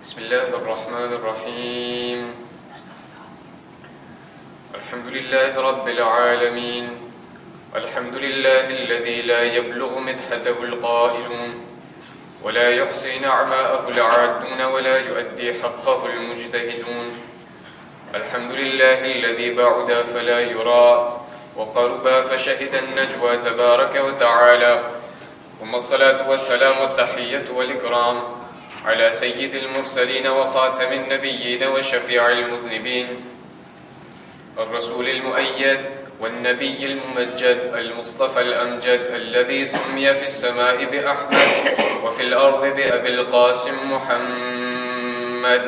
بسم الله الرحمن الرحيم الحمد لله رب العالمين الحمد لله الذي لا يبلغ مدحته القائلون ولا يحصي نعماءه العادون ولا يؤدي حقه المجتهدون الحمد لله الذي بعد فلا يرى وقربا فشهد النجوى تبارك وتعالى ثم الصلاة والسلام والتحية والإكرام على سيد المرسلين وخاتم النبيين وشفيع المذنبين الرسول المؤيد والنبي الممجد المصطفى الأمجد الذي سمي في السماء بأحمد وفي الأرض بأبي القاسم محمد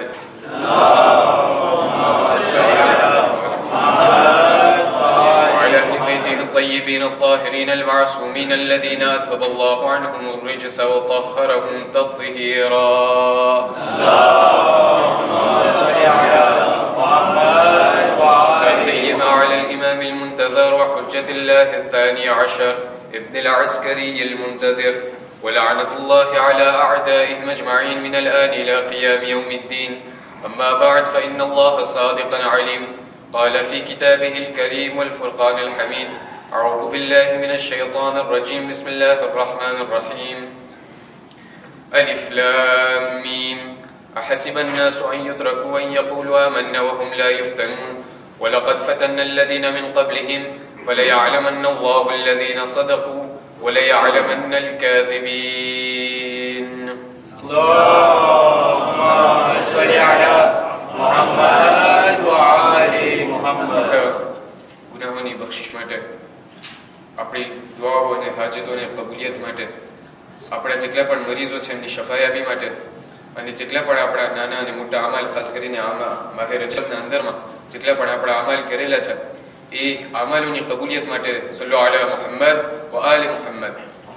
وعلى أهل بيته الطيبين الطاهرين المعصومين الذين أذهب الله عنهم الرجس وطهرهم تطهيرا لا سيما على الإمام المنتظر وحجة الله الثاني عشر ابن العسكري المنتظر ولعنة الله على أعدائهم أجمعين من الآن إلى قيام يوم الدين أما بعد فإن الله صادق عليم قال في كتابه الكريم والفرقان الحميد أعوذ بالله من الشيطان الرجيم بسم الله الرحمن الرحيم ألف لام ميم أحسب الناس أن يتركوا أن يقولوا آمنا وهم لا يفتنون ولقد فتنا الذين من قبلهم فليعلمن الله الذين صدقوا وليعلمن الكاذبين اللهم صل على محمد وآل محمد. ગુનાહોની બક્ષિશ માટે આપણી દુઆઓ અને હાજતોને કબૂલિયત માટે આપણા જેટલા પણ મરીઝો છે એમની શફાયાબી માટે અને જેટલા પણ આપણા નાના અને મોટા અમાલ ખાસ કરીને આમાં માહે રજબના અંદરમાં જેટલા પણ આપણા અમાલ કરેલા છે એ અમાલોની કબૂલિયત માટે સલ્લો અલા મુહમ્મદ વ આલે મુહમ્મદ.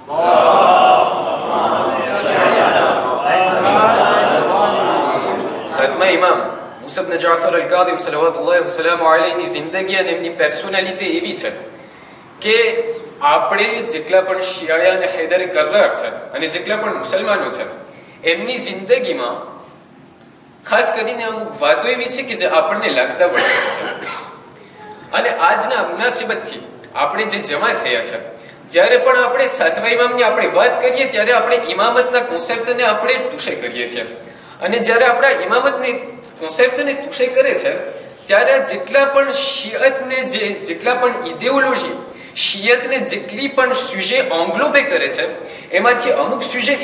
સાતમા ઇમામ મુસા ઇબ્ન જાફર અલ-કાઝિમ સલ્લલ્લાહુ વસલ્લમ અલૈહિની જિંદગી અને એમની પર્સનાલિટી એવી છે કે આપણે જેટલા પણ શિયા અને હૈદર કર્રાર છે અને જેટલા પણ મુસલમાનો છે એમની જિંદગીમાં ખાસ કરીને અમુક વાતો એવી છે કે જે આપણને લાગતા વળગે છે અને આજના મુનાસિબતથી આપણે જે જમા થયા છે જ્યારે પણ આપણે સાતમા ઇમામની આપણે વાત કરીએ ત્યારે આપણે ઇમામતના કોન્સેપ્ટને આપણે ટુશે કરીએ છીએ અને જ્યારે આપણા ઇમામતની કોન્સેપ્ટને ટુશે કરે છે ત્યારે જેટલા પણ શિયતને જેટલા પણ ઇડિયોલોજી શિયતને જેટલી પણ સુજે એંગ્લોબે કરે છે એમાંથી અમુક સુજે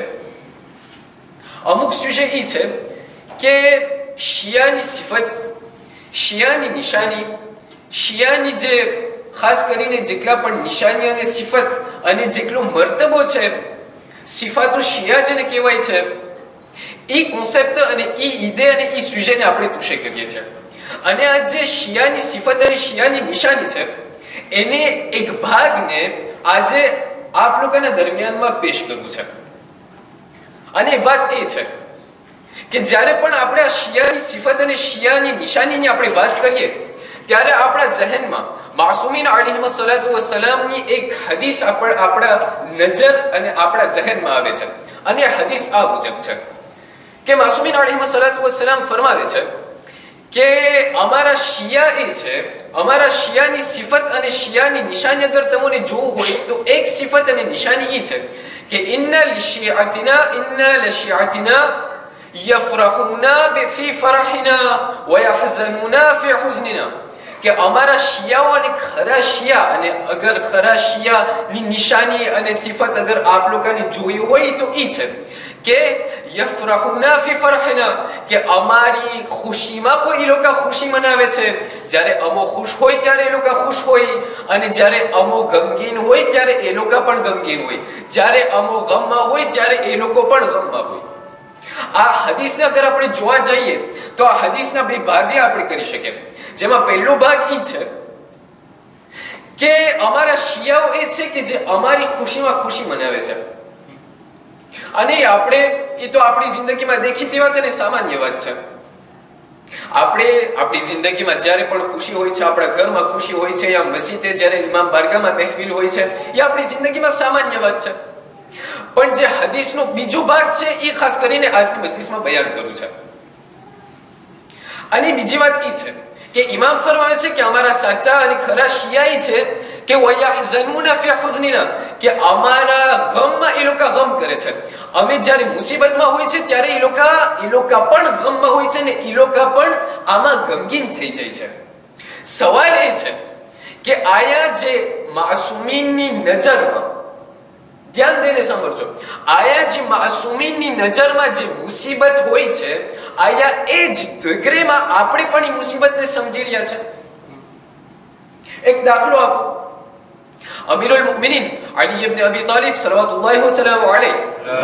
ઈ છે કે શિયાની સિફત, શિયાની નિશાની, શિયાની જે ખાસ કરીને જેટલા પણ નિશાની અને સિફત અને જેટલો મર્તબો છે સિફાતુ શિયા જેને કહેવાય છે એ કોન્સેપ્ટ અને એ ઈદે અને એ સુજેને આપણે ટુશે કરીએ છીએ અને આ જે શિયાની સિફત અને શિયાની નિશાની છે એને એક ભાગને આજે આપ લોકોના દરમિયાનમાં પેશ કરવું છે અને વાત એ છે કે જ્યારે પણ આપણે આ શિયાની સિફત અને શિયાની નિશાનીની આપણે વાત કરીએ ત્યારે આપણા ઝહેનમાં માસૂમીન અલૈહિસ્સલાતુ વસ્સલામની એક હદીસ આપણા નજર અને આપણા ઝહેનમાં આવે છે અને હદીસ આ મુજબ છે કે માસૂમીન અલૈહિસ્સલાતુ વસ્સલામ ફરમાવે છે કે અમારા શિયા એ છે, અમારા શિયાની સિફત અને શિયાની નિશાની અગર તમને જોવું હોય તો એક સિફત અને નિશાની એ છે કે ઇન્ના લશિયાતિના યફરહુના ફી ફરહિના વ યહઝનુના ફી હુઝનિના કે અમારા શિયાઓ અને ખરા શિયા અને અગર ખરા શિયાની નિશાની અને સિફત અગર આપ લોકોને જોઈ હોય તો એ છે કે યફરહુના ફી ફરહિના કે અમારી ખુશીમાં કોઈ એ લોકો ખુશી મનાવે છે, જ્યારે અમો ખુશ હોય ત્યારે એ લોકો ખુશ હોય અને જ્યારે અમો ગમગીન હોય ત્યારે એ લોકો પણ ગમગીન હોય, જ્યારે અમો ગમમાં હોય ત્યારે એ લોકો પણ ગમમાં હોય. આ હદીસને અગર આપણે જોવા જઈએ તો આ હદીસના બે ભાગે આપણે કરી શકીએ, જેમાં પહેલો ભાગ એ છે કે અમારા શિયાઓ એ છે કે જે અમારી ખુશીમાં ખુશી મનાવે છે અને આપણે એ તો આપણી જિંદગીમાં દેખીતી વાત અને સામાન્ય વાત છે. આપણે આપણી જિંદગીમાં જ્યારે પણ ખુશી હોય છે, આપણા ઘરમાં ખુશી હોય છે યા મસ્જિદે જ્યારે ઇમામ બારગાહમાં મહેફિલ હોય છે, એ આપણી જિંદગીમાં સામાન્ય વાત છે. પણ જે હદીસનો બીજો ભાગ છે એ ખાસ કરીને આજની મજલિસમાં બયાન કરું છે. અને બીજી વાત એ છે કે ઇમામ ફરમાવે છે કે અમારા સાચા અને ખરા શિયાઈ છે કે વયહઝનુના ફી હુઝનિના, કે અમારા ગમમાં એ લોકો ગમ કરે છે. અમે જ્યારે મુસીબતમાં હોય છે ત્યારે એ લોકો પણ ગમમાં હોય છે ને એ લોકો પણ આમાં ગમગીન થઈ જાય છે. સવાલ એ છે કે આયા જે માસૂમીનની નજરમાં, ધ્યાન દઈને સાંભળજો, આયા જે માસૂમીનની નજરમાં જે મુસીબત હોય છે, આયા એ જ ડિગ્રીમાં આપણે પણ એ મુસીબતને સમજી રહ્યા છે. એક દાખલો આપો. અમીરુલ મુમિનીન અલી ઇબ્ન અબી તાલિબ સલ્લલ્લાહુ વસલ્લમ અલૈહ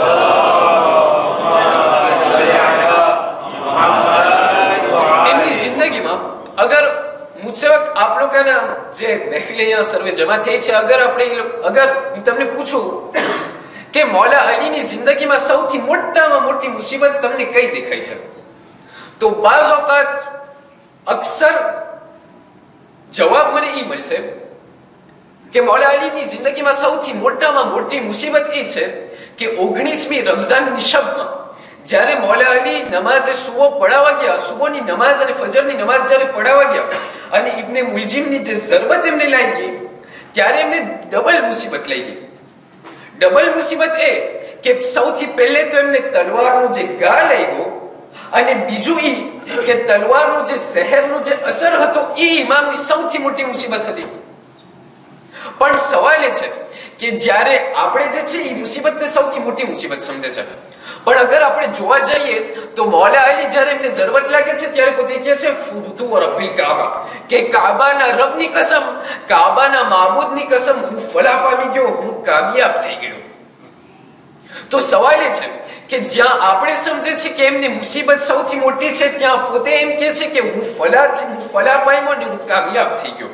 એમની જિંદગીમાં, અગર मुझसे आप लोग का ना जे महफिल यहाँ सर्वे जमा થઈ છે, અગર હું તમને પૂછું કે મૌલા અલીની જિંદગીમાં સૌથી મોટામાં મોટી મુસીબત તમને કઈ દેખાય છે, તો બાઝ વખત અક્સર જવાબ મને એ મળશે કે મૌલા અલીની જિંદગીમાં સૌથી મોટામાં મોટી મુસીબત એ છે કે 19મી રમઝાનની શબમાં જ્યારે મૌલા અલી નમાઝે સુબહ પડાવવા ગયા, સુબહની નમાઝ અને ફજરની નમાઝ જ્યારે પડાવવા ગયા અને ઇબ્ને મુલજીમની જે ઝરબત એમને લાગી, ત્યારે એમને ડબલ મુસીબત લાગી. ડબલ મુસીબત એ કે સૌથી પહેલે તો એમને તલવારનો જે ઘા લાગ્યો અને બીજું એ કે તલવારનો જે ઝહેરનો જે અસર હતો એ ઇમામની સૌથી મોટી મુસીબત હતી. પણ સવાલ એ છે કે જ્યારે આપણે જે છે એ મુસીબતને સૌથી મોટી મુસીબત સમજે છે, પણ અગર આપણે જોવા જઈએ તો મૌલા અલી જ્યારે એમને ઝરબત લાગે છે ત્યારે પોતે કહે છે ફુઝતુ રબ્બિલ કાબા, કે કાબાના રબની કસમ, કાબાના માબૂદની કસમ, હું ફલાહ પામી ગયો, હું કામયાબ થઈ ગયો. તો સવાલ એ છે કે જ્યાં આપણે સમજે છે કે એમની મુસીબત સૌથી મોટી છે, ત્યાં પોતે એમ કહે છે કે હું ફલાહ પામ્યો ને હું કામયાબ થઈ ગયો.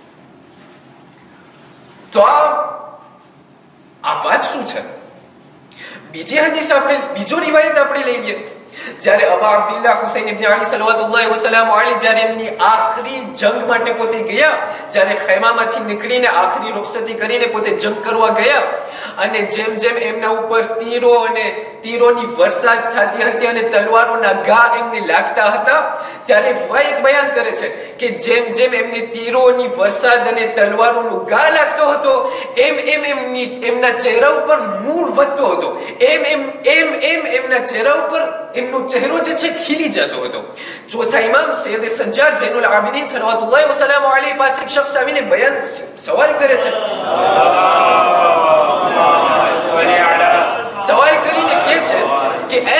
તો આ વાત શું છે? બીજી હદીસ આપણે, બીજો રિવાયત આપણે લઈએ. જ્યારે અબા અબ્દુલ્લાહ હુસૈન ઇબ્ન અલી સલ્લલ્લાહુ વસલ્લમ અલી જ્યારે એમની આખરી જંગ માટે પોતે ગયા, જ્યારે ખૈમામાંથી નીકળીને આખરી રૂખસતી કરીને પોતે જંગ કરવા ગયા અને જેમ જેમ એમના ઉપર તીરો અને તીરોની વરસાદ થતી હતી અને તલવારોના ઘા એમને લાગતા હતા, ત્યારે રિવાયત બયાન કરે છે કે જેમ જેમ એમને તીરોની વરસાદ અને તલવારોનો ઘા લાગતો હતો એમ એમ એમના ચહેરા ઉપર નૂર વધતો હતો, એમ એમના ચહેરા ઉપર એમનો ચહેરો જે છે ખીલી જતો હતો. ચોથા ઇમામ સૈયદ સજ્જાદ ઝૈનુલ આબિદીન સલ્લલ્લાહુ વસલ્લમ અલૈહ પાસે એક શખ્સ આવીને બયાન સવાલ કરે છે. સવાલ કરીને કહે છે કે એ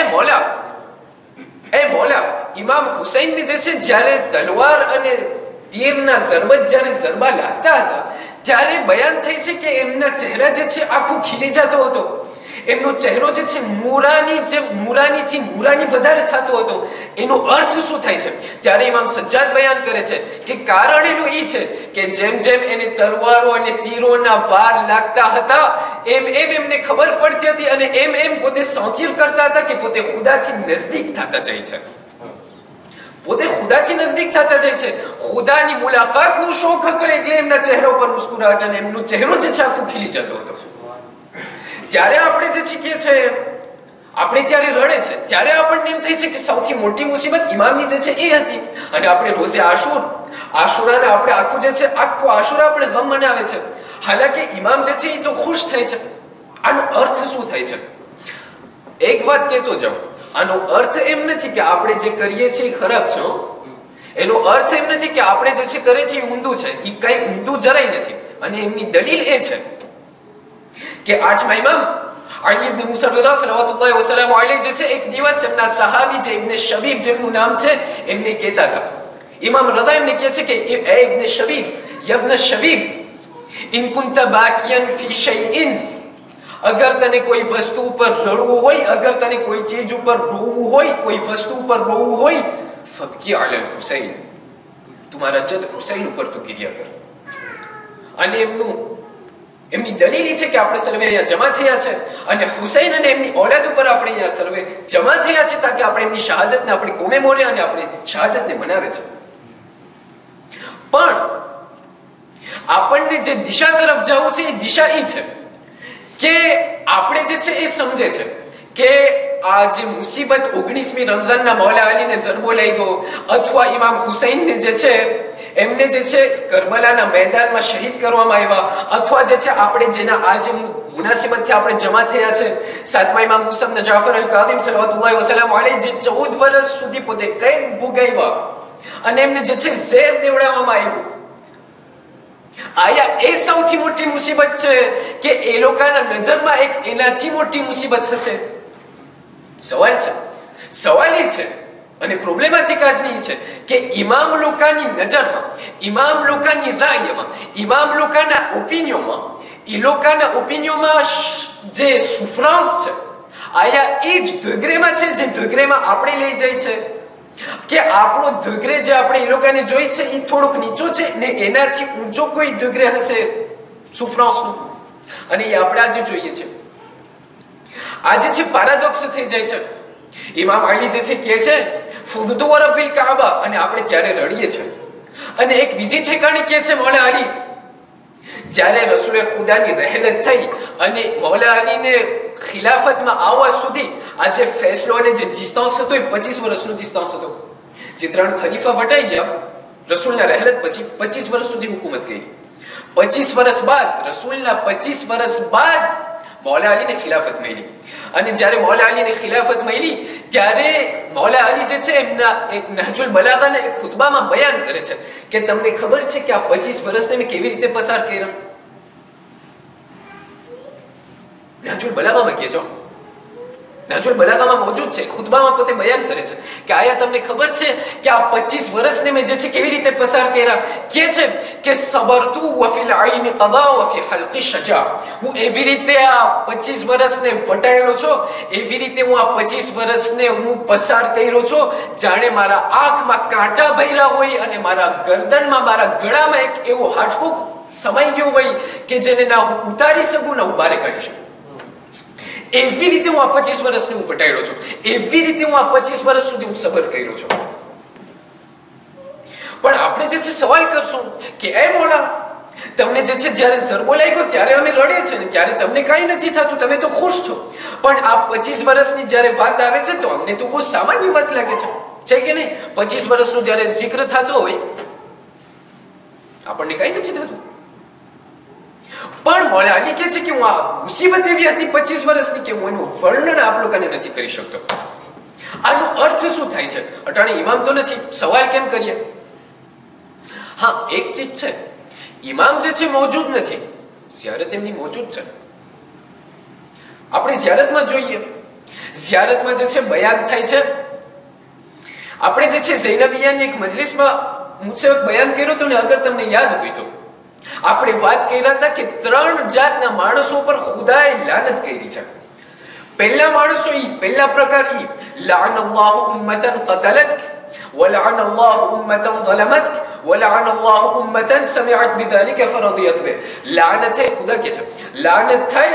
મૌલા ઇમામ હુસૈન ને જે છે જ્યારે તલવાર અને તીરના ઝરબા લાગતા હતા ત્યારે બયાન થઈ છે કે એમના ચહેરા જે છે આખું ખીલી જતો હતો, એમનો ચહેરો જે છે નૂરાની વધારે થતો હતો. એનો અર્થ શું થાય છે? ત્યારે ઇમામ સજ્જાદ બયાન કરે છે કે કારણ એનું એ છે કે જેમ જેમ એને તલવારો અને તીરોના વાર લાગતા હતા એમ એમને ખબર પડતી હતી અને એમ પોતે સાચીર કરતા હતા કે પોતે ખુદાથી નજદીક થતા જાય છે, પોતે ખુદાથી નજદીક થતા જાય છે. ખુદાની મુલાકાતનો શોખ હતો એટલે એમના ચહેરા ઉપર મુસ્કુરાહટ અને એમનો ચહેરો જે છે આખું ખીલી જતો હતો. ત્યારે આપણે જે શીખીએ છે, આપણે ત્યારે રડે છે, ત્યારે આપણને એમ થાય છે કે સૌથી મોટી મુસીબત ઇમામની જે છે એ હતી. અને આપણે રોઝે આશુરાને આપણે આખું જે છે આખું આશુરા આપણે ગમ મનાવે છે, હાલાકી ઇમામ જે છે એ તો ખુશ થાય છે. આનો અર્થ શું થાય છે? એક વાત કહેતો જાઉં, આનો અર્થ એમ નથી કે આપણે જે કરીએ છીએ એ ખરાબ છે. એનો અર્થ એમ નથી કે આપણે જે છે કરીએ છીએ એ ઊંધું છે, એ કઈ ઊંધું જરાય નથી. અને એમની દલીલ એ છે કે 8મા ઇમામ અલી ઇબ્ન મુસા રદા સલ્લલ્લાહુ વસલ્લમ અલૈહ જે છે એક દિવસ એમના સહાબી જે ઇબ્ન શબીબ જેમનું નામ છે એમને કહેતા હતા. ઇમામ રદા એમને કહે છે કે એ ઇબ્ન શબીબ, યબ્ન શબીબ, ઇન કુંતા બાકિયન ફી શૈઇન, અગર તને કોઈ વસ્તુ ઉપર રડવું હોય, અગર તને કોઈ ચીજ ઉપર રોવું હોય, કોઈ વસ્તુ ઉપર રોવું હોય, ફબકી અલલ હુસૈન, તમારા જદ હુસૈન ઉપર તું કિરિયા કર. અને એમની દલીલ છે કે આપણે સર્વે અહીંયા જમા થયા છે અને હુસૈન અને એમની ઓલાદ ઉપર આપણે અહીંયા સર્વે જમા થયા છે તાકે આપણે એમની શહાદતને આપણે કોમેમોરે અને આપણે શહાદતને મનાવે છે. પણ આપણને જે દિશા તરફ જવું છે એ દિશા એ છે કે આપણે જે છે એ સમજે છે કે આ જે મુસીબત 19મી રમઝાનના મૌલા અલીને ઝરબો લાગ્યો અથવા ઇમામ હુસૈનને જે છે એમને જે છે કરબલાના મેદાનમાં શહીદ કરવામાં આવ્યા અથવા જે છે આપણે જેના આ જે મુનાસિબતથી આપણે જમા થયા છે 7મા ઇમામ મુસા ઇબ્ન જાફર અલ-કાદિમ સલ્લલ્લાહુ વસલ્લમ અલૈહિ જે 14 વર્ષ સુધી પોતે કેદ ભોગવ્યા અને એમને જે છે ઝેર દેવડાવવામાં આવ્યું. આયા એ સૌથી મોટી મુસીબત છે કે એ લોકોના નજરમાં એક એનાથી મોટી મુસીબત હશે? સવાલ એ છે અને પ્રોબ્લેમેટિક આજની છે કે ઇમામ લોકોની નજરમાં, ઇમામ લોકોની રાયમાં, ઇમામ લોકોના ઓપિનિયનમાં જે સુફરાન્સ છે આયા એ જ ધગરેમાં છે જે ધગરેમાં આપણે લઈ જાય છે કે આપણો ધગરે જે આપણે એ લોકોને જોઈ છે એ થોડોક નીચો છે ને એનાથી ઊંચો કોઈ ધગરે હશે સુફરાન્સનો, અને એ આપણે આજે જોઈએ છે. આજે છે પેરાડોક્સ થઈ જાય છે. ઇમામ અલી જે છે કહે છે ફુદતુ રબ્બિલ કાબા અને આપણે ત્યારે રડીએ છે, અને એક બીજી ઠેકાણે કહે છે મૌલા અલી જ્યારે રસૂલે ખુદાની રહેલત થઈ અને મૌલા અલીને ખિલાફતમાં આવવા સુધી આ જે ફેસલો અને જે ડિસ્ટન્સ હતો એ 25 વર્ષનો ડિસ્ટન્સ હતો. જે 3 ખલીફા વટાઈ ગયા રસૂલના રહેલત પછી 25 વર્ષ સુધી હુકુમત કરી. 25 વર્ષ બાદ રસૂલના 25 વર્ષ બાદ મૌલા અલીને ખિલાફત મળી, અને જ્યારે મૌલા અલીને ખિલાફત મળી ત્યારે મૌલા અલી જે છે એમના એક નહજુલ બલાગાના એક ખુતબામાં બયાન કરે છે કે તમને ખબર છે કે આ 25 વર્ષને મેં કેવી રીતે પસાર કર્યા? નહજુલ બલાગામાં કહે છે, નહજુલ બલાગામાં મોજૂદ છે, ખુતબામાં પોતે બયાન કરે છે કે આયા તમને ખબર છે કે આ 25 વર્ષને મેં જે છે કેવી રીતે પસાર કર્યા? કહે છે કે સબરતુ વફિલ આઈન qada વફી હલqi શજા. હું એવી રીતે આ 25 વર્ષને વટાયેલો છો, એવી રીતે હું આ 25 વર્ષને હું પસાર કર્યો છો જાણે મારા આંખમાં કાંટા ભર્યા હોય અને મારા ગરદનમાં, મારા ગળામાં એક એવો હાડકું સમાઈ ગયો હોય કે જેને ના હું ઉતારી શકું ના હું બહાર કાઢી શકું. એવી રીતે હું આ 25 વર્ષને હું વટાયેલો છું, એવી રીતે હું આ 25 વર્ષ સુધી હું સબર કર્યો છું. પણ આપણે જે છે સવાલ કરશું કે એ મોલા તમને જે છે જ્યારે ઝરબો લાગ્યો ત્યારે અમે રડીએ છીએ ને ત્યારે તમને કાંઈ નથી થતું, તમે તો ખુશ છો, પણ આ 25 વર્ષની જ્યારે વાત આવે છે તો અમને તો બહુ સામાન્ય વાત લાગે છે કે નહીં? 25 વર્ષનું જ્યારે જિક્ર થતો હોય આપણને કાંઈ નથી થતું. પણ મૌલા અલી કહે છે કે હું આ મુસીબત એવી હતી 25 વર્ષની કે હું એનું વર્ણન આપ લોકોને નથી કરી શકતો. આનો અર્થ શું થાય છે? અટાણે ઇમામ તો નથી, સવાલ કેમ કરીએ? હા, એક ચીજ છે, ઇમામ જે છે મોજૂદ નથી, ઝિયારત એમની મોજૂદ છે. આપણે ઝિયારતમાં જોઈએ, ઝિયારતમાં જે છે બયાન થાય છે. આપણે જે છે ઝૈનબિયાની એક મજલિસમાં મુझसे બયાન કર્યો તો ને, અગર તમને યાદ હોય તો આપણે વાત કર્યા હતા કે 3 જાતના માણસો પર ખુદાએ લાનત કરી છે. પહેલા માણસો પહેલા પ્રકાર લઅનલ્લાહુ ઉમ્મતન qatalatક ولعن الله أمة ظلمتك ولعن الله أمة سمعت بذلك فرضيت به. લાનત है खुदा के છે, લાનત થાય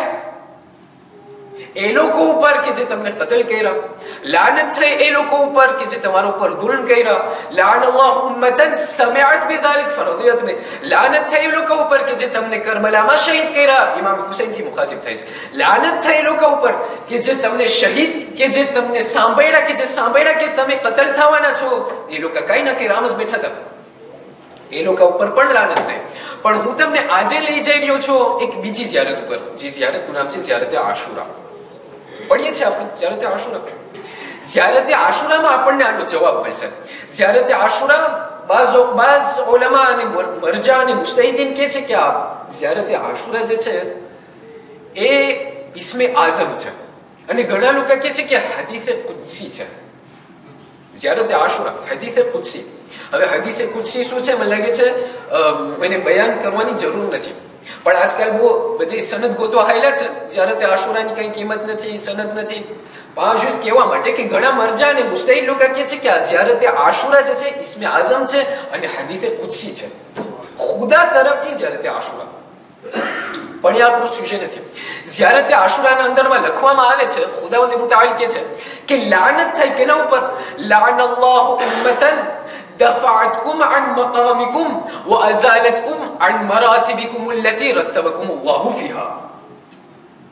એ લોકો ઉપર કે જે તમને કતલ કર્યા, લાનત થઈ એ લોકો ઉપર કે જે તમારા ઉપર જુલ્મ કર્યા. લાન અલ્લાહ ઉમ્મતન સમિઅત બિધાલિક ફરદિયત ને, લાનત થઈ એ લોકો ઉપર કે જે તમને કરબલામાં શહીદ કર્યા. ઇમામ હુસૈન થી મુખાતિબ થાય છે. લાનત થઈ એ લોકો ઉપર કે જે તમને શહીદ, કે જે તમને સાંભળ્યા કે તમે કતલ થવાના છો, એ લોકો કઈ ના કે રામસ બેઠા હતા, એ લોકો ઉપર પણ લાનત થઈ. પણ હું તમને આજે લઈ જઈ રહ્યો છું એક બીજી ઝિયારત ઉપર, જે ઝિયારતનું નામ છે ઝિયારત આશુરા. પઢીએ છીએ આપણે ઝિયારત આશુરા. ઝિયારત આશુરામાં આપણને આનો જવાબ મળશે. ઝિયારત આશુરા બાઝ ઉલમા અને મરજા અને મુસ્તહિદીન કહે છે કે આ ઝિયારત આશુરા જે છે એ ઇસ્મે આઝમ છે, અને ઘણા લોકો કહે છે કે હદીસે કુદસી છે. ઝિયારત આશુરા હદીસે કુદસી. હવે હદીસે કુદસી શું છે મને લાગે છે મને બયાન કરવાની જરૂર નથી, પણ આજકાલ બહુ બધી સનદ ગોતો હાયલા છે. ઝિયારત આશુરાની કઈ કિંમત નથી, સનદ નથી. પણ કહેવા માટે કે ઘણા મરજા અને મુસ્તહિદ લોકો કહે છે કે આ ઝિયારત આશુરા જે છે ઇસ્મે આઝમ છે અને હદીસે કુદસી છે, ખુદા તરફથી ઝિયારત આશુરા. પણ એ આપણું સુજે નથી. ઝિયારત આશુરાના અંદરમાં લખવામાં આવે છે, ખુદાવંદ મુતાઅલ કહે છે કે લાનત થઈ કેના ઉપર? લાન અલ્લાહુ ઉમ્મતન دفعتكم عن مقامكم وازالتكم عن مراتبكم التي رتبكم الله فيها.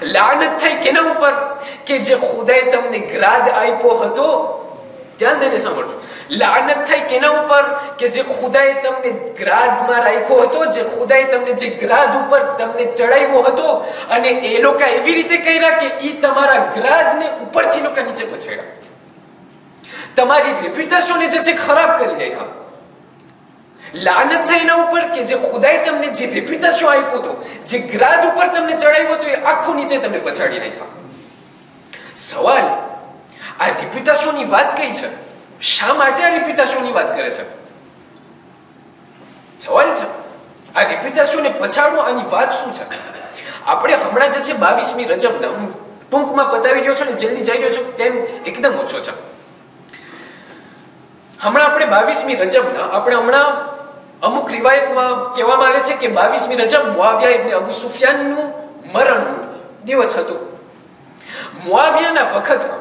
લાનત થઈ કેના ઉપર? કે જે ખુદાએ તમને ગ્રાદ આપ્યો હતો. ધ્યાન દઈને સાંભળજો. લાનત થઈ કેના ઉપર? કે જે ખુદાએ તમને ગ્રાદમાં રાખ્યો હતો, જે ખુદાએ તમને જે ગ્રાદ ઉપર તમને ચડાવ્યો હતો, અને એ લોકો એવી રીતે કર્યા કે ઈ તમારા ગ્રાદને ઉપરથી લોકો નીચે પછાડ્યા. તમારી રેપ્યુટેશનને જે છે ખરાબ કરી નાખ્યા. લાનત થઈ એના ઉપર કે જે ખુદાએ તમને જે રેપ્યુટેશન આપ્યો હતો, જે ગ્રાદ ઉપર તમને ચડાવ્યો હતો, એ આખું નીચે તમને પછાડી નાખ્યા. સવાલ, આ રેપ્યુટેશનની વાત કઈ છે? શા માટે આ રેપ્યુટેશનની વાત કરે છે? સવાલ છે, આ રેપ્યુટેશનને પછાડવું આની વાત શું છે? આપણે હમણાં જે છે 22મી રજબના, હું ટૂંકમાં બતાવી રહ્યો છું ને જલ્દી જઈ રહ્યો છું, ટાઈમ એકદમ ઓછો છે. હમણાં આપણે 22મી રજબના, આપણે હમણાં અમુક રિવાયતમાં કહેવામાં આવે છે કે 22મી રજબ મુઆવિયા ઇબ્ન અબુ સુફિયાનનું મરણનો દિવસ હતો. મુઆવિયાના વખતમાં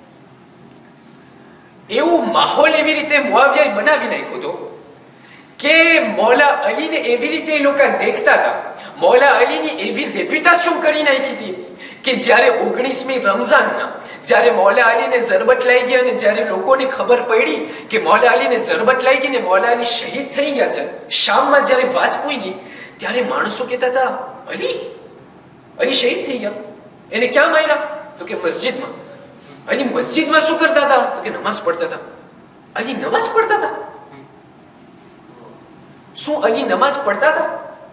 એવું માહોલ એવી રીતે મુઆવિયાએ બનાવી નાખ્યો હતો કે મૌલા અલીને એવી રીતે એ લોકો દેખતા હતા, મૌલા અલીની એવી રેપ્યુટેશન કરી નાખી હતી કે જ્યારે 19મી રમઝાનના જ્યારે મૌલા અલીને ઝરબત લાગી અને જ્યારે લોકોને ખબર પડી કે મૌલા અલીને ઝરબત લાગી ને મૌલા અલી શહીદ થઈ ગયા છે, શામમાં જ્યારે વાત પૂગી ત્યારે માણસો કહેતા હતા, અલી શહીદ થઈ ગયા. એને ક્યાં માર્યા? તો કે મસ્જિદમાં. અલી મસ્જિદમાં શું કરતા હતા? તો કે નમાઝ પડતા હતા. અલી નમાઝ પડતા હતા? શું અલી નમાઝ પડતા હતા?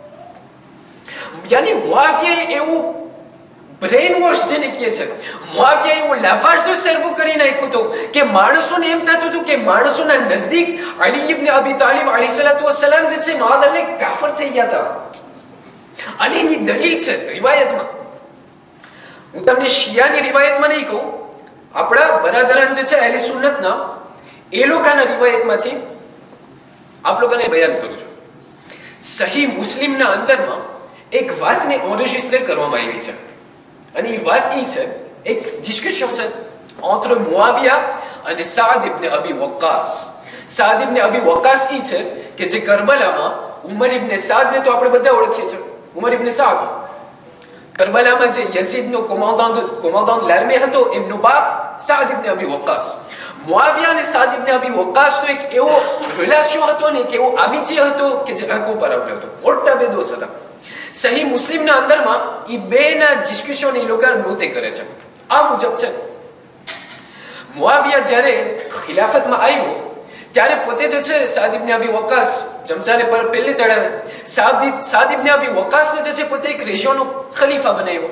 યાની મુઆવિયાએ એવું બ્રેન વોશ જેને કહે છે, મુઆવિયાએ એવું લાવાજનો સર્વો કરી નાખ્યો હતો કે માણસોને એમ થતું હતું કે માણસોના નજદીક અલી ઇબ્ન અબી તાલિબ અલૈહિસ્સલાતુ વસ્સલામ જે છે માદલે કાફર થઈ ગયા હતા. અને એની દલીલ છે રિવાયતમાં. હું તમને શિયાની રિવાયતમાં નહીં કહું, આપણા બરાદરાન જે છે અહલે સુન્નતના એ લોકોના રિવાયતમાંથી આપ લોકોને બયાન કરું છું. સહી મુસ્લિમના અંદરમાં એક વાતને એન્રેજિસ્ટર કરવામાં આવી છે, અને એ વાત એ છે, એક ડિસ્કશન છે entre મુઆવિયા અને સાદ ઇબ્ન અબી વક્કાસ. સાદ ઇબ્ન અબી વક્કાસ એ છે કે જે કરબલામાં ઉમર ઇબ્ન સાદને તો આપણે બધા ઓળખીએ છીએ. ઉમર ઇબ્ન સાદ કરબલામાં જે યઝીદનો કોમાન્ડન્ટ લાર્મે હતો, એમનો બાપ સાદ ઇબ્ન અબી વક્કાસ. મુઆવિયા અને સાદ ઇબ્ન અબી વક્કાસનો એક એવો રિલેશન હતો ને, એક એવો આમિચે હતો કે જે આંખો પર આવેલો હતો. મોટા બે દોસ્ત હતા. સહી મુસ્લિમના અંદરમાં એ બેના ડિસ્કશન એ લોકો નોતે કરે છે. આ મુજબ છે, મુઆવિયા જ્યારે ખિલાફતમાં આવ્યો ત્યારે પોતે જે છે સાદ ઇબ્ન અબી વક્કાસ ચમચાને પર પહેલે ચડાવે. સાદ ઇબ્ન અબી વક્કાસને જે છે પોતે એક રેશિયોનો ખલીફા બનાવ્યો.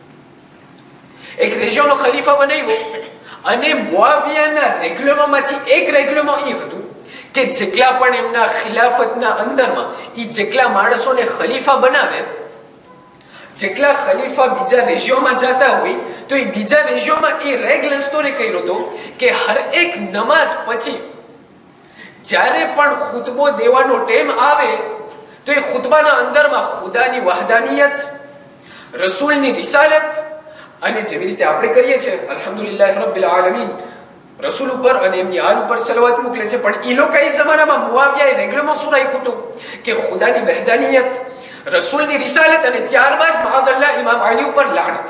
એક રેશિયોનો ખલીફા બનાવ્યો અને મુઆવિયાના રેગ્યુલરમાંથી એક રેગ્યુલરમાં એ હતું કે જેટલા પણ એમના ખિલાફતના અંદરમાં એ જેટલા માણસોને ખલીફા બનાવે, જેટલા ખલીફા બીજા રેશિયોમાં જતા હોય તો એ બીજા રેશિયોમાં એ રેગ્યુલર સ્ટોરી કર્યો હતો કે હર એક નમાઝ પછી જ્યારે પણ ખુતબો દેવાનો ટાઈમ આવે તો એ ખુતબાના અંદરમાં ખુદાની વહદાનિયત, રસૂલની રિસાલત, અને જેવી રીતે આપણે કરીએ છીએ અલ્હમ્દુલિલ્લાહ રબ્બિલ આલમીન, રસૂલ ઉપર અને એમની આલ ઉપર સલવાત મોકલે છે, પણ એ લોકો એ જમાનામાં મુઆવિયાએ રેગ્યુલરમાં શું રાખ્યું હતું કે ખુદાની વહદાનિયત, રસૂલની રિસાલત, અને ત્યારબાદ માઅઝલ્લાહ ઇમામ અલી ઉપર લાનત.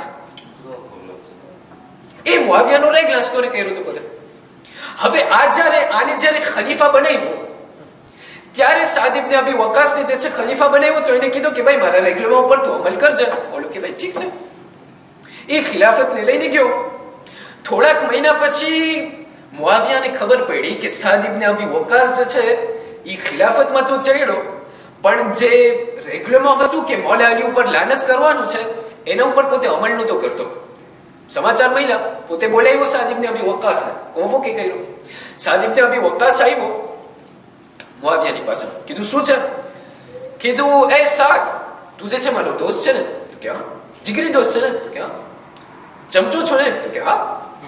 એ મુઆવિયાનો રેગ્યુલર સ્ટોરી કર્યો હતો બધા. હવે આને જ્યારે ખલીફા બનાવ્યો ત્યારે સાદ ઇબ્ન અબી વક્કાસને જે છે ખલીફા બનાવ્યો તો એને કીધું કે ભાઈ મારા રેગ્યુલરમાં ઉપર તું અમલ કરજે. બોલો કે ભાઈ ઠીક છે. એ ખિલાફતને લઈને ગયો. થોડાક મહિના પછી મુઆવિયાને ખબર પડી કે સાદ ઇબ્ન અબી વક્કાસ જે છે એ ખિલાફતમાં તો ચડ્યો, પણ જે રેગ્યુલરમાં હતું કે મૌલા અલી ઉપર લાનત કરવાનું છે એના ઉપર પોતે અમલ નહોતો કરતો. સમાચાર મળ્યા, પોતે બોલાવ્યો સાદ ઇબ્ન અબી વક્કાસને, કોન્વોકે કર્યો. સાદ ઇબ્ન અબી વક્કાસ આવ્યો મુઆવિયાની પાસે. કીધું શું છે? કીધું એ સાદ, તું જે છે મારો દોસ્ત છે ને? તો કે હા. જીગરી દોસ્ત છે ને? તો કે હા. ચમચો છો ને? તો કે હા.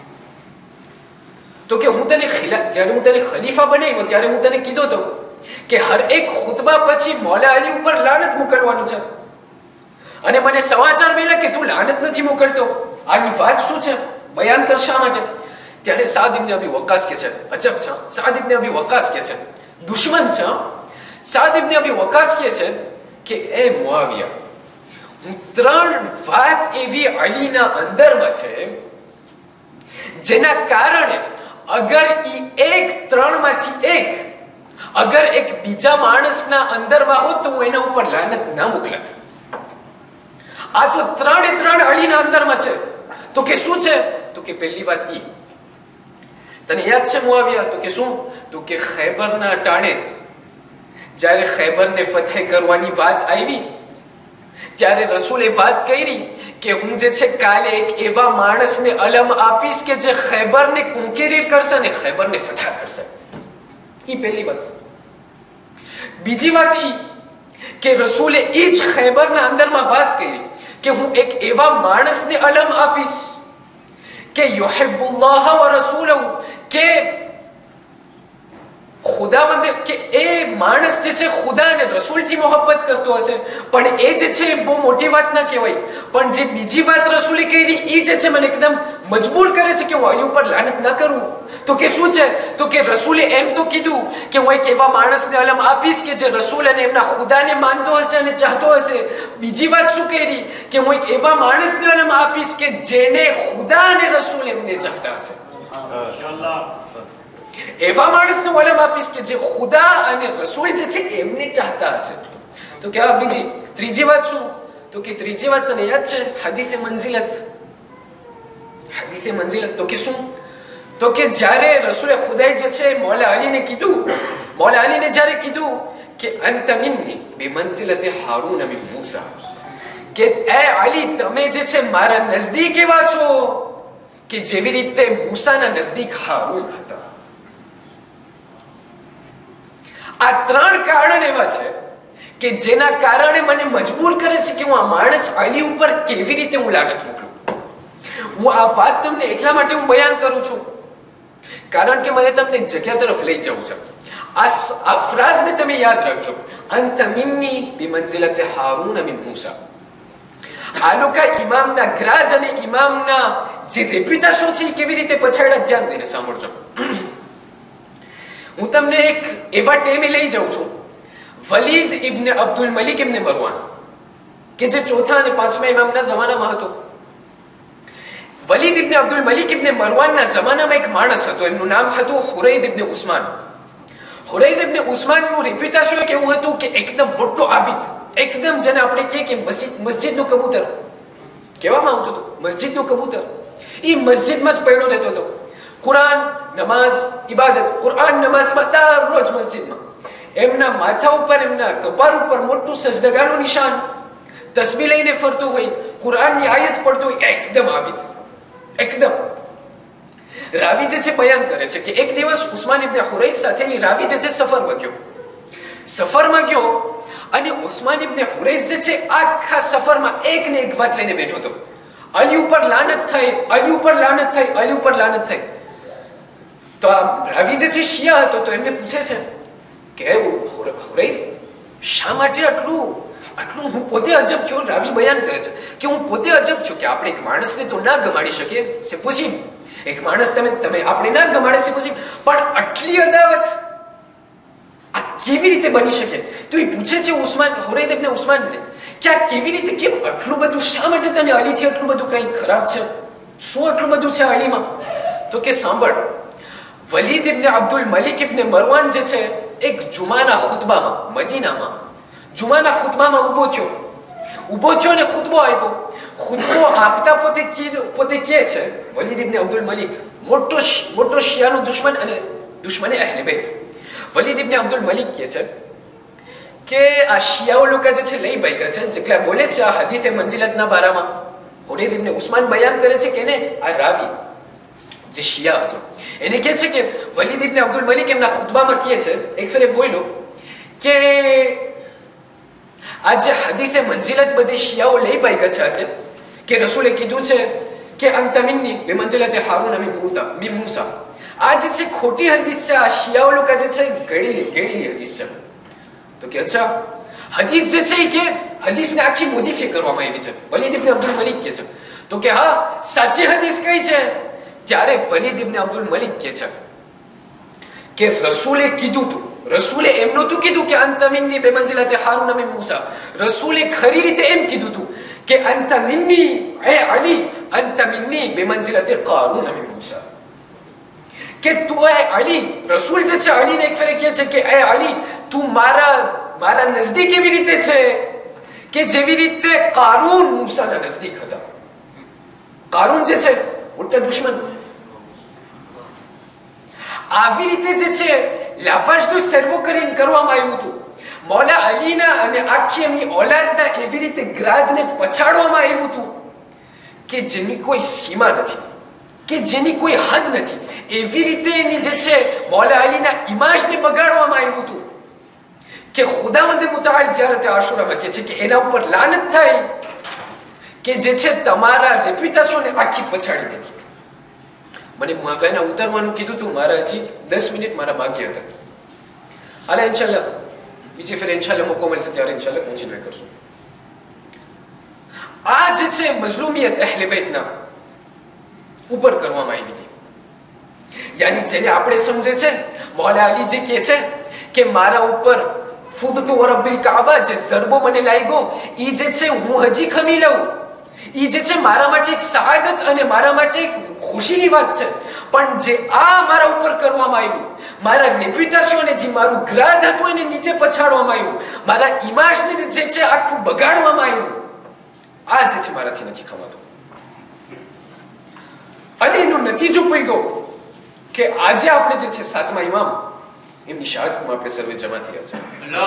તો કે જ્યારે હું તને ખલીફા બનાવ્યો ત્યારે હું તને કીધો હતો કે હર એક ખુતબા પછી મૌલા અલી ઉપર લાનત મોકલવાનું છે, અને મને સમાચાર મળ્યા કે તું લાનત નથી મોકલતો. આની વાત શું છે? બયાન કર શા માટે? ત્યારે સાદ ઇબ્ન અબી વક્કાસ કે છે, અજબ છે, સાદ ઇબ્ન અબી વક્કાસ કે છે, દુશ્મન છે. સાદ ઇબ્ન અબી વક્કાસ કે છે કે એ મુઆવિયા, ત્રણ વાત એવી અલીના અંદરમાં છે જેના કારણે અગર એક ત્રણમાંથી એક અગર એક બીજા માણસના અંદરમાં હોત તો હું એના ઉપર લાનત ના મોકલત. આ તો ત્રણ અલીના અંદરમાં છે. તો કે શું છે? તો કે પહેલી વાત ઈ, તને યાદ છે મુઆવિયા? તો કે શું? તો કે ખૈબરના ટાણે જ્યારે ખૈબરને ફતહ કરવાની વાત આવી ત્યારે રસૂલે વાત કરી કે હું જે છે કાલે એક એવા માણસને અલમ આપીશ કે જે ખૈબરને કુંકેરીર કરશે ને ખૈબરને ફતહ કરશે. ઈ પહેલી વાત. બીજી વાત ઈ કે રસૂલે ઈ જ ખૈબરના અંદરમાં વાત કરી કે હું એક એવા માણસને અલમ આપીશ કે યુહિબ્બુલ્લાહ વ રસૂલહુ, કે ખુદાવંદ, કે એ માણસ જે છે ખુદા અને રસૂલથી મોહબ્બત કરતો હશે. પણ એ જે છે બહુ મોટી વાત ના કહેવાય, પણ જે બીજી વાત રસૂલે કરી એ જે છે મને એકદમ મજબૂર કરે છે કે હું અલી ઉપર લાનત ના કરું. તો કે શું છે? તો કે રસૂલે એમ તો કીધું કે હું એક એવા માણસને અલમ આપીશ કે જે રસૂલ અને એમના ખુદાને માનતો હશે અને ચાહતો હશે. બીજી વાત શું કરી? કે હું એક એવા માણસને અલમ આપીશ કે જેને ખુદા અને રસૂલ એમને ચાહતા હશે. એવા માણસને અલમ આપીશ કે જે ખુદા અને રસૂલ જે છે એમને ચાહતા હશે. તો કે આ બીજી. ત્રીજી વાત શું? તો કે ત્રીજી વાત તને યાદ છે? હદીસે મંઝિલત. હદીસે મંઝિલત તો કે શું? તો કે જ્યારે રસૂલે ખુદાએ જે છે મૌલા અલીને કીધું, મૌલા અલીને જ્યારે કીધું કે અંત મિન્ની બિમંઝિલતિ હારૂન મિન મૂસા, કે એ અલી તમે જે છે મારા નજદીક એવા છો કે જેવી રીતે મૂસાના નજદીક હારૂન હતા. આ ત્રણ કારણ એવા છે કે જેના કારણે મને મજબૂર કરે છે કે હું આ માણસ અલી ઉપર કેવી રીતે હું લાનત મોકલું. હું આ વાત તમને એટલા માટે હું બયાન કરું છું કારણ કે મને તમને એક જગ્યા તરફ લઈ જવું છે. આ ફ્રાઝને તમે યાદ રાખજો, અંત મિન્ની બિમંઝિલતિ હારૂન મિન મૂસા. આ લોકો ઇમામના ગ્રાદ અને ઇમામના જે રેપ્યુટેશન છે એ કેવી રીતે પછાડ્યા, ધ્યાન દઈને સાંભળજો. હું તમને એક એવા ટેમે લઈ જાઉં છું, વલીદ ઇબ્ન અબ્દુલ મલિક ઇબ્ન મરવાન, કે જે ચોથા અને પાંચમા ઇમામના જમાનામાં હતો. વલીદ ઇબ્ન અબ્દુલ મલિક ઇબ્ન મરવાનના જમાનામાં એક માણસ હતો, એમનું નામ હતું હુરૈદ ઇબ્ન ઉસ્માન. હુરૈદ ઇબ્ન ઉસ્માનનું રેપ્યુટેશન કેવું હતું કે એકદમ મોટો આબિદ, એકદમ જેને આપણે કહીએ કે મસ્જિદનું કબૂતર કહેવામાં આવતું હતું. મસ્જિદનું કબૂતર. એ મસ્જિદમાં જ પડ્યો રહેતો હતો. કુરાન, નમાઝ, ઇબાદત, કુરાન, નમાઝ દરરોજ મસ્જિદમાં. એમના માથા ઉપર, એમના કપાળ ઉપર મોટું સજદગાનું નિશાન, તસ્બીહ લઈને ફરતો હોય, કુરાનની આયત પડતો હોય, એકદમ આબિદ, એકદમ. રાવી જે છે બયાન કરે છે કે એક દિવસ ઉસ્માન ઇબ્ન હુરૈસ સાથે એ રાવી જે છે સફરમાં ગયો અને ઉસ્માન ઇબ્ન હુરૈસ જે છે આખા સફરમાં એક ને એક વાત લઈને બેઠો હતો, અલી ઉપર લાનત થઈ, અલી ઉપર લાનત થઈ, અલી ઉપર લાનત થઈ. તો આ રાવી જે છે શિયા હતો, તો એમને પૂછે છે કે હુરૈસ શા માટે આટલું હું પોતે અજબ છું. રાવી બયાન કરે છે કે હું પોતે અજબ છું કે આપણે એક માણસને તો ના ગમાડી શકીએ છે, પૂછી એક માણસ તમે આપણે ના ગમાડે છે પૂછી, પણ આટલી અદાવત આ કેવી રીતે બની શકે? તો એ પૂછે છે હુરૈદ ઇબ્ન ઉસ્માનને કે આ કેવી રીતે, કેમ આટલું બધું, શા માટે તને અલીથી આટલું બધું કંઈ ખરાબ છે, શું આટલું બધું છે અલીમાં? તો કે સાંભળ, વલીદ ઇબ્ન અબ્દુલ મલિક ઇબ્ન મરવાન જે છે એક જુમાના ખુતબામાં મદીનામાં જુમાના ખુતબામાં ઊભો થયો અને ખુતબો આપ્યો. ખુતબો આપતા પોતે કહે છે, વલીદ ઇબ્ન અબ્દુલ મલિક મોટો શિયાનો દુશ્મન અને દુશ્મને અહેલે બેત, વલીદ ઇબ્ન અબ્દુલ મલિક કહે છે કે આ શિયાઓ લોકો જે છે લઈ ભાગ્યા છે, જેટલા બોલે છે આ હદીસે મંઝિલતના બારામાં. હુરૈદ ઇબ્ન ઉસ્માન બયાન કરે છે કે એને આ રાવી જે શિયા હતો એને કહે છે કે વલીદ ઇબ્ન અબ્દુલ મલિક એમના ખુતબામાં કહે છે, એક ફેરે બોલ્યો કે આજે હદીસે મંઝિલત બધી શિયાઓ લઈ ભાગ્યા છે આજે, કે રસૂલે કીધું છે કે અંત મિન્ની બિમંઝિલતિ હારૂન મિન મૂસા. આ જે છે ખોટી હદીસ છે, આ શિયાઓ લોકો જે છે ગેડી હદીસ છે. તો કે અચ્છા, હદીસ જે છે કે હદીસને આખી મોડિફાઈ કરવામાં આવી છે, વલીદ ઇબ્ન અબ્દુલ મલિક કહે છે. તો કે હા, સાચી હદીસ કઈ છે? ત્યારે વલીદ ઇબ્ન અબ્દુલ મલિક કહે છે કે રસૂલે કીધું હતું, રસૂલે એમ નહોતું કીધું કે અંતા મિન્ની બેમંઝિલતે હારૂન મિન મૂસા. રસૂલે ખરી રીતે એમ કીધું હતું કે અંતા મિન્ની, એ અલી, અંતા મિન્ની બેમંઝિલતે કારૂન મિન મૂસા. કે તું એ અલી, રસૂલ જે છે અલીને એક ફેરે કહે છે કે એ અલી, તું મારા નજદીક એવી રીતે છે કે જેવી રીતે કારૂન મૂસાના નજદીક હતા. કારૂન જે છે મોટા દુશ્મન. આવી રીતે જે છે લાફાજનું સર્વો કરીને કરવામાં આવ્યું હતું. મૌલા અલીના અને આખી એમની ઓલાદના એવી રીતે ગ્રાદને પછાડવામાં આવ્યું હતું કે જેની કોઈ સીમા નથી, કે જેની કોઈ હદ નથી. એવી રીતે એની જે છે મૌલા અલીના ઇમાજને બગાડવામાં આવ્યું હતું કે ખુદાવંદ મુતઆલ ઝિયારત આશુરામાં કહે છે કે એના ઉપર લાનત થાય કે જે છે તમારા રેપ્યુટેશનને આખી પછાડી નાખી. મને માફેના ઉતારવાનું કીધું હતું, મારા હજી 10 મિનિટ મારા બાકી હતા. હાલે ઇન્શાલ્લાહ બીજી ફેર ઇન્શાલ્લાહ મોકો મળશે ત્યારે ઇન્શાલ્લાહ કોન્ટિન્યુ કરશું. આ જે છે મઝલુમિયત અહેલે બેતના ઉપર કરવામાં આવી હતી. યાની જેને આપણે સમજે છે મૌલા અલી જે કહે છે કે મારા ઉપર ફુદતુ રબ્બિલ કાબા, જે ઝરબો મને લાગ્યો ઈ જે છે હું હજી ખમી લઉં. ઈ જે છે મારા માટે એક સઆદત અને મારા માટે એક ખુશીની વાત છે. પણ જે આ મારા ઉપર કરવામાં આવ્યું, મારા રેપ્યુટેશન, જે મારું ગ્રાદ હતું એને નીચે પછાડવામાં આવ્યું, મારા ઇમાજને જે છે આખું બગાડવામાં આવ્યું, આ જે છે મારાથી નથી ખવાતું. અને એનો નતીજો પડ્યો કે આજે આપણે જે છે સાતમા ઇમામ એમની શહાદતમાં આપણે સર્વે જમા થયા છે.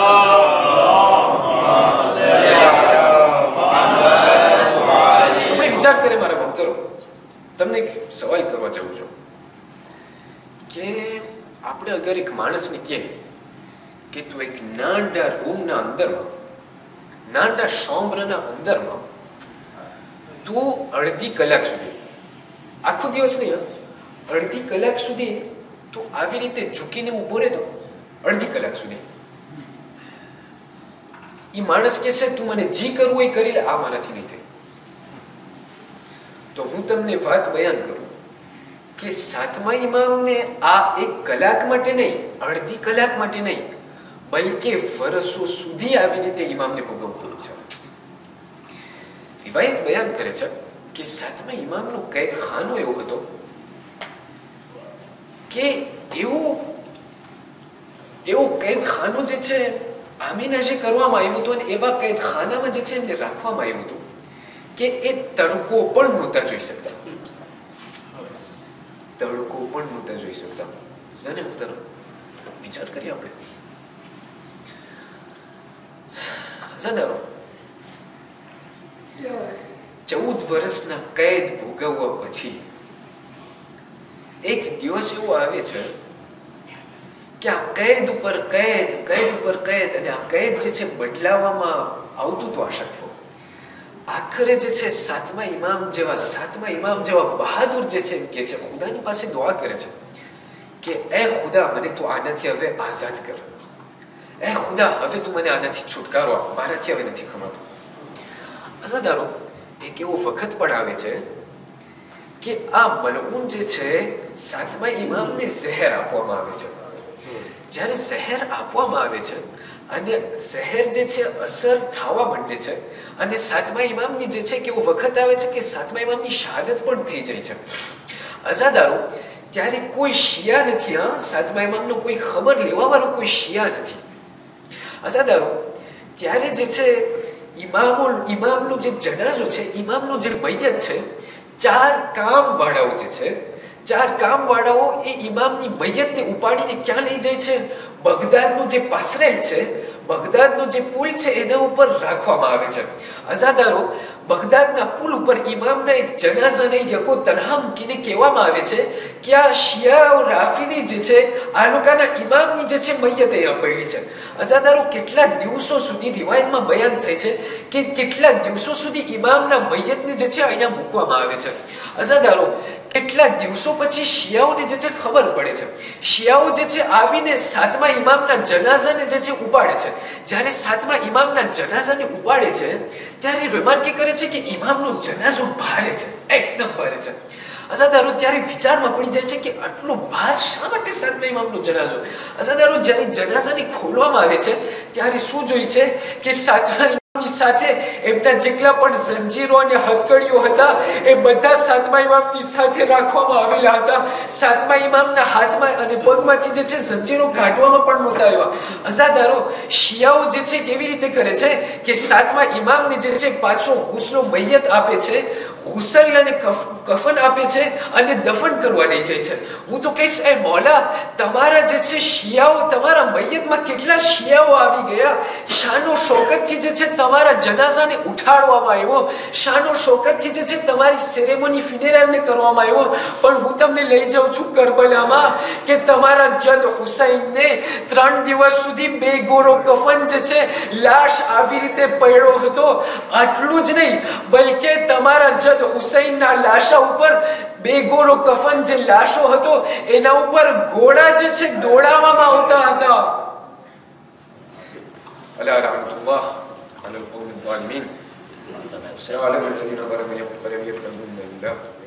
આપણે વિચાર કરીએ મારા ભક્તો, તમને એક સવાલ કરવા ચાહું છું કે આપણે અગર એક માણસને કહે કે તું એક નાના રૂમના અંદરમાં, નાના શોમ્બ્રના અંદરમાં તું અડધી કલાક સુધી, આખો દિવસ નહીં, અડધી કલાક સુધી તું આવી રીતે ઝૂકીને ઊભો રહેતો, અડધી કલાક સુધી, એ માણસ કહેશે તું મને જી કરવું એ કરી લે, આ મારાથી નહીં થાય. તો હું તમને વાત બયાન કરું કે સાતમા ઇમામને આ એક કલાક માટે નહીં, અડધી કલાક માટે નહીં, બલકે વર્ષો સુધી આવી રીતે ઇમામને ભોગવવું પડ્યું છે. રિવાયત બયાન કરે છે કે સાતમા ઇમામનો કેદખાનો એવો હતો કે એવો કેદખાનો જે છે આમીના જે કરવામાં આવ્યું હતું, અને એવા કેદખાનામાં જે છે એમને રાખવામાં આવ્યું હતું કે એ તડકો પણ નહોતા જોઈ શકતા, તડકો પણ નહોતા જોઈ શકતા. જાને મુહતરમ, વિચાર કરીએ આપણે. જાદારો 14 વર્ષના કેદ ભોગવવા પછી એક દિવસ એવો આવે છે કે આ કેદ ઉપર કેદ, કેદ ઉપર કેદ, અને આ કેદ જે છે બદલાવવામાં આવતું તો આશક્ફો. આખરે જે છે સાતમા ઇમામ જેવા બહાદુર જે છે કે છે ખુદાની પાસે દુઆ કરે છે કે એ ખુદા મને તું આનાથી હવે આઝાદ કર, એ ખુદા હવે તું મને આનાથી છુટકારો આપ, મારાથી હવે નથી ખમાતું. અઝાદારો, એક એવો વખત પણ આવે છે કે આ મલઉન જે છે સાતમા ઇમામને ઝહેર આપવામાં આવે છે. જ્યારે ઝહેર આપવામાં આવે છે અને ઝહેર જે છે અસર થવા માંડે છે, અને સાતમા ઇમામની જે છે કે એવો વખત આવે છે કે સાતમા ઇમામની શહાદત પણ થઈ જાય છે. અઝાદારો, ત્યારે કોઈ શિયા નથી, સાતમા ઇમામનો કોઈ ખબર લેવા વાળો કોઈ શિયા નથી. અઝાદારો, ત્યારે જે છે ઇમામનો જે જનાઝો છે, ઇમામનો જે મૈયત છે, 4 કામવાળાઓ જે છે, 4 કામવાળાઓ એ ઇમામની મૈયતને ઉપાડીને ક્યાં લઈ જાય છે? બગદાદનો જે પાસરેલ છે, બગદાદનો જે પુલ છે એના ઉપર રાખવામાં આવે છે. અઝાદારો, બગદાદના પુલ ઉપર ઇમામના એક જનાઝાને યકો તનહા મૂકીને કહેવામાં આવે છે કે આ શિયા રાફીદી જે છે આ લોકોના ઇમામની જે છે મૈયત અહીંયા પડી છે. અઝાદારો, કેટલા દિવસો સુધી રિવાયતમાં બયાન થાય છે કે કેટલા દિવસો સુધી ઇમામના મૈયતને જે છે અહીંયા મૂકવામાં આવે છે. અઝાદારો, કેટલા દિવસો પછી શિયાઓને જે છે ખબર પડે છે, શિયાઓ જે છે આવીને સાતમા ઇમામના જનાઝાને જે છે ઉપાડે છે. જ્યારે સાતમા ઇમામના જનાઝાને ઉપાડે છે ત્યારે રિમાર્ક કરે છે કે ઇમામનો જનાઝો ભારે છે, એકદમ ભારે છે. અઝાદારો ત્યારે વિચારમાં પડી જાય છે કે આટલો ભાર શા માટે સાતમા ઇમામનો જનાઝો. અઝાદારો જ્યારે જનાઝાને ખોલવામાં આવે છે ત્યારે શું જોઈ છે કે સાતમા ઇમામની સાથે એમના જેટલા પણ જંજીરો અને હથકડીઓ હતા એ બધા સાતમા ઇમામની સાથે રાખવામાં આવેલા હતા. સાતમા ઇમામના હાથમાં અને પગમાંથી જે છે જંજીરો કાઢવામાં પણ નહોતા આવ્યા. અઝાદારો શિયાઓ જે છે કેવી રીતે કરે છે કે સાતમા ઇમામને જે છે પાછો હુસ્નો મૈયત આપે છે, હુસલ અને કફન આપે છે અને દફન કરવા લઈ જાય છે. હું તો કહીશ, એ મૌલા, તમારા જે છે શિયાઓ, તમારા મૈયતમાં કેટલા શિયાઓ આવી ગયા. શાનો શોકતથી જે છે તમારા જનાઝાને ઉઠાડવામાં આવ્યો, શાનો શોકતથી જે છે તમારી સેરેમોની ફિનેરલને કરવામાં આવ્યો. પણ હું તમને લઈ જાઉં છું કરબલામાં કે તમારા જદ હુસૈનને 3 દિવસ સુધી બેગોરો કફન જે છે લાશ આવી રીતે પડ્યો હતો. આટલું જ નહીં, બલકે તમારા જદ હુસૈનના લાશા ઉપર બેગોરો કફન જે લાશો હતો એના ઉપર ઘોડા જે છે દોડાવવામાં આવતા હતા. અલા રહમતુલ્લાહ અલલ કૌમિ ઝાલિમીન. સલામ અલૈહિમ અલ્લઝીના ઝલમુ યફતહુન બિલ્લાહ.